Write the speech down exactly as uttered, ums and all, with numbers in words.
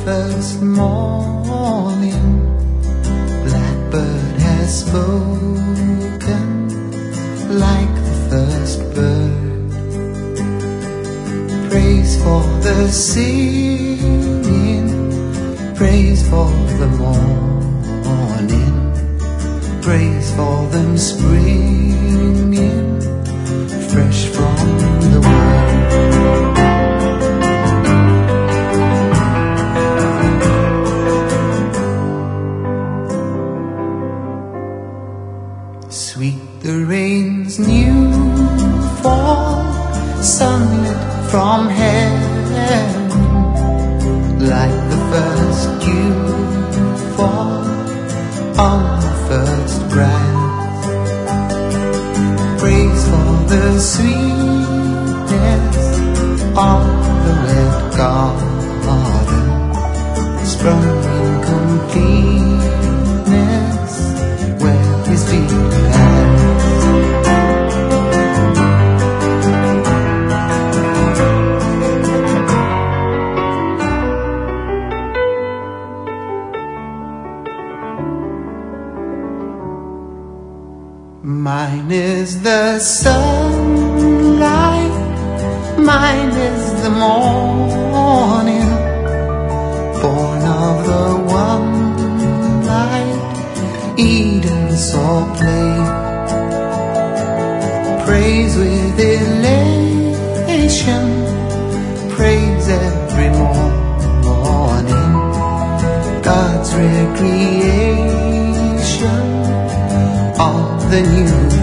first morning, blackbird has spoken like the first bird. Praise for the singing, praise for the morning, praise for them springing fresh from the world. Sweet the rain's new fall, sunlit from heaven, like the first dew fall on the first grass. Praise for the sweetness of the red garden, sprung in completeness where his feet pass. Mine is the sunlight, mine is the morning, born of the one light Eden saw play. Praise with elation, praise every morning, God's recreation of the new